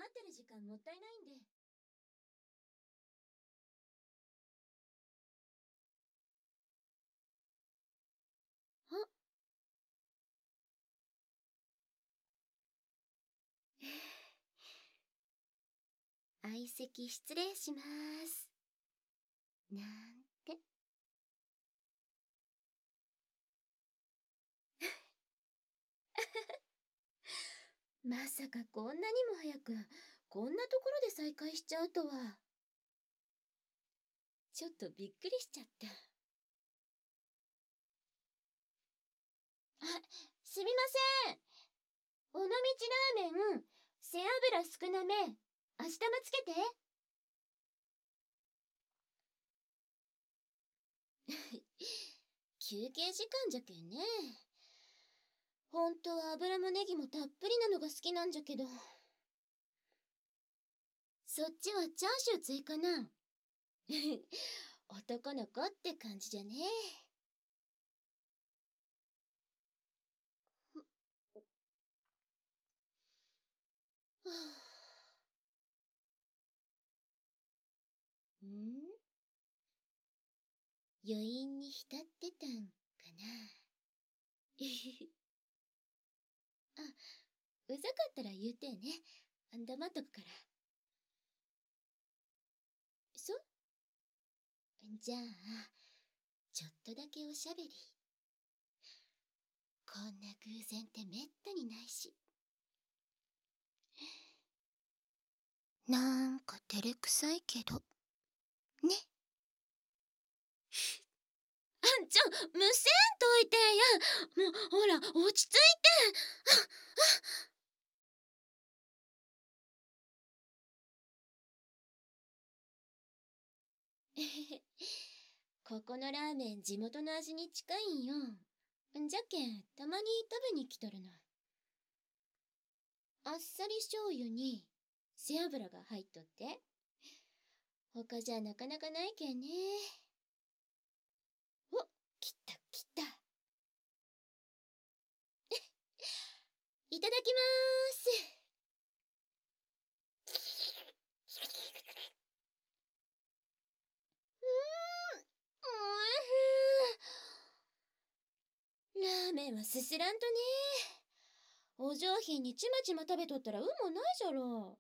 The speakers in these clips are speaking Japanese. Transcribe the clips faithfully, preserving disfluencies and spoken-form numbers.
待ってる時間もったいないんで。あ、相席失礼します。なんて。まさかこんなにも早く、こんなところで再会しちゃうとは。ちょっとびっくりしちゃった。あ、すみません。尾道ラーメン、背脂少なめ。明日もつけて。休憩時間じゃけんね。ほんとは油もネギもたっぷりなのが好きなんじゃけど。そっちはチャーシュー追加な。男の子って感じじゃね。はあ、ん余韻に浸ってたんかな。あ、うざかったら言うてね。黙っとくから。そじゃあ、ちょっとだけおしゃべり。こんな偶然ってめったにないし。なんか照れくさいけど。ね。あんちょ、むせんといてや。もう、ほら、落ち着いて。えへへ。ここのラーメン地元の味に近いんよ。じゃけん、たまに食べに来とるの。あっさり醤油に背脂が入っとって。他じゃなかなかないけんね。お、来た来た。いただきまーす。うーん、おいしい。ラーメンはすすらんとね。お上品にちまちま食べとったら運もないじゃろ。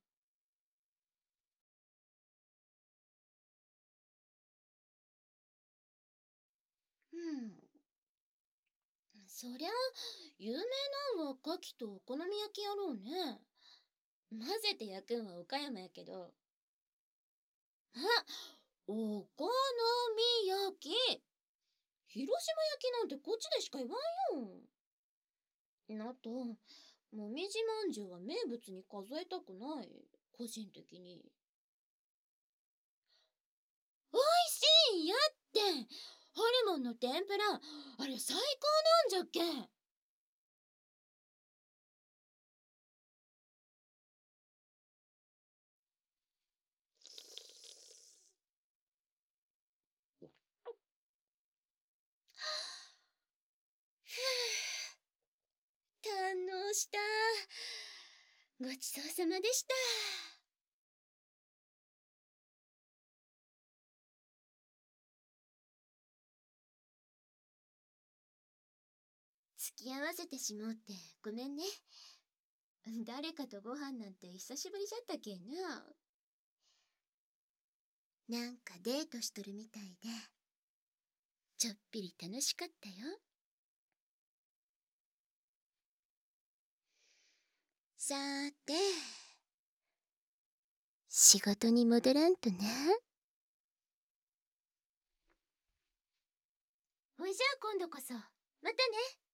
うん。そりゃ、有名なんは牡蠣とお好み焼きやろうね。混ぜて焼くんは岡山やけど。あ、お好み焼き。広島焼きなんてこっちでしか言わんよ。あと、もみじまんじゅうは名物に数えたくない。個人的に。おいしいやって。ホルモンの天ぷら、あれ最高なんじゃっけ。堪能した。ごちそうさまでした。付き合わせてしもうってごめんね。誰かとご飯なんて久しぶりじゃったけんな。なんかデートしとるみたいで、ちょっぴり楽しかったよ。さーて、仕事に戻らんとな。ほいじゃあ今度こそ、またね。